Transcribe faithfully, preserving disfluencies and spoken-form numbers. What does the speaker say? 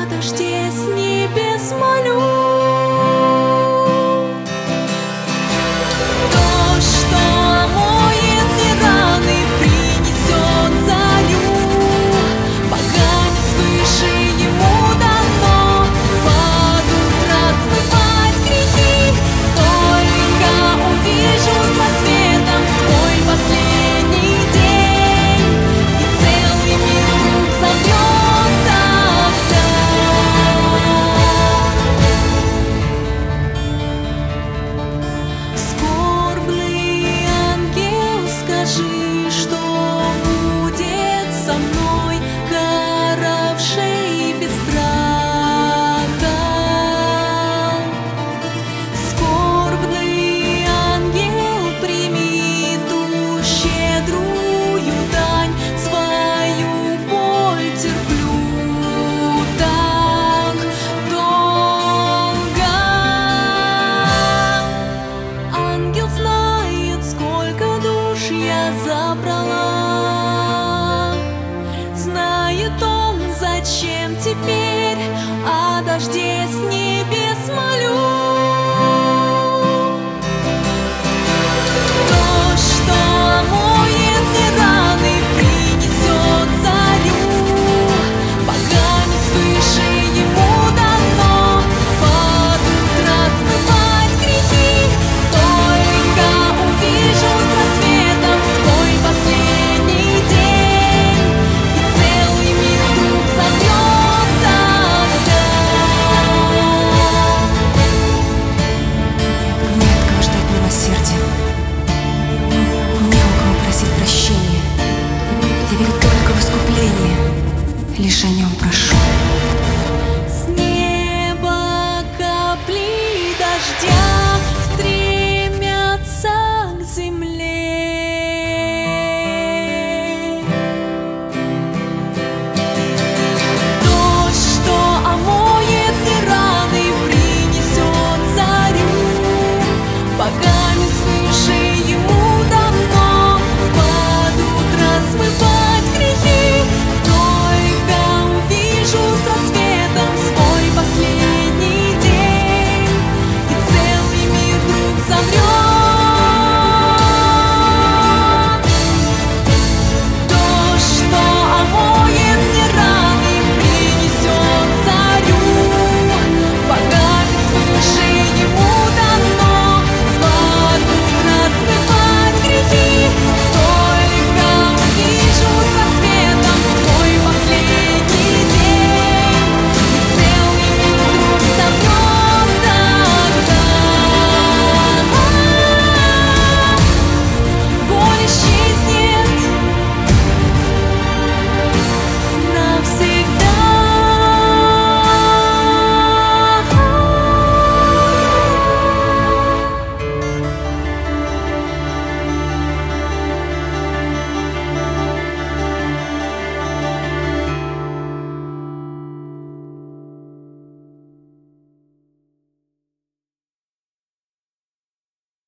дожде с небес молю. Дождь, что омоет мне раны, принесет зарю. Богами свыше ему дано падут размывать грехи. Только увижу со светом свой последний день, и целый мир вдруг замрет тогда. Скорбный ангел, скажи, что будет со мной, каравший без страха. Скорбный ангел, прими ту щедрую дань, свою боль терплю так долго. Ангел знает, сколько душ я забрала. Знает он, зачем теперь о дожде с небес молю. Дождь, что омоет мне раны, принесет зарю. Богами свыше ему дано падут размывать грехи. Только увижу со светом свой последний день, и целый мир вдруг замрет тогда. Не от кого ждать милосердия, не у кого просить прощения. Я верю только в искупление, лишь о нем прошу.